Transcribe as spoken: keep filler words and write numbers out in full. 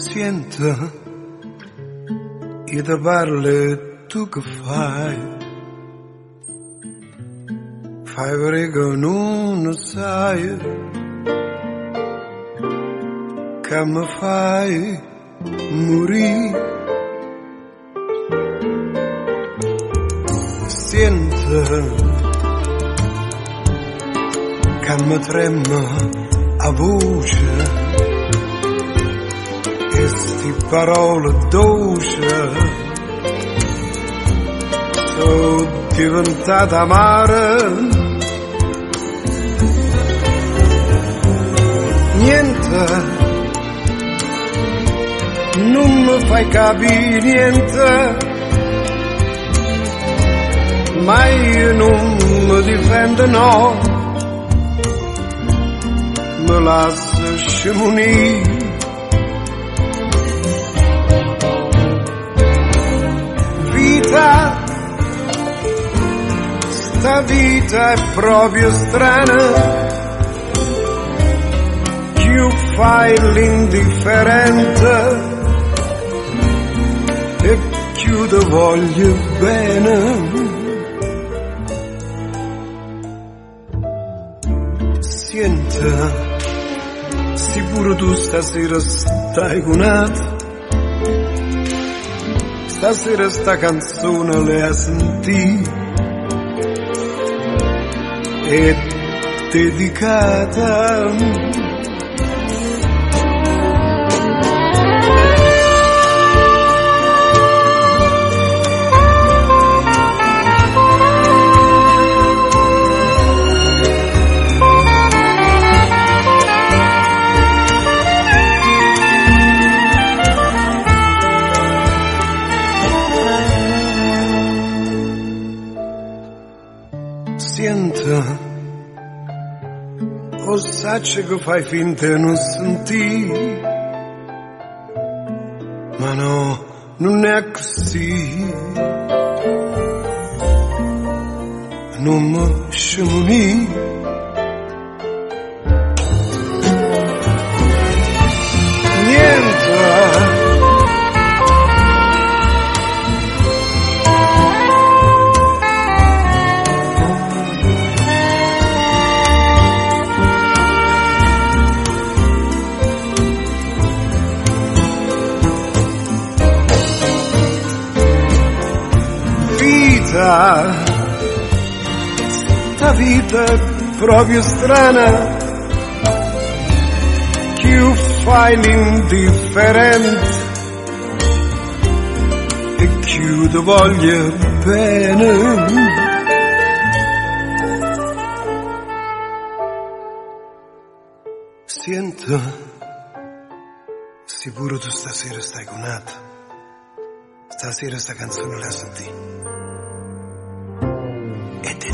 Senta, io ti parlo, tu che fai? Fai perché non sai che mi fai morire. Senta che mi trema a voce e sti parole dolci sono diventate amare. Niente, non mi fai capire niente, ma io non mi difendo, no, mi lascio scimunire. Vita, sta vita è proprio strana, più fai l'indifferente e più ti voglio bene. Senta, sicuro tu stasera stai conata, stasera sta canzone le hai sentita e dedicata. Senta, o sacci che fai finta di non sentire, ma no, non è così, non mi sciamoni. Niente, sta vita è proprio strana, più fai l'indifferente e più ti voglio bene. Senta, sicuro tu stasera stai conata, stasera sta canzone la senti e te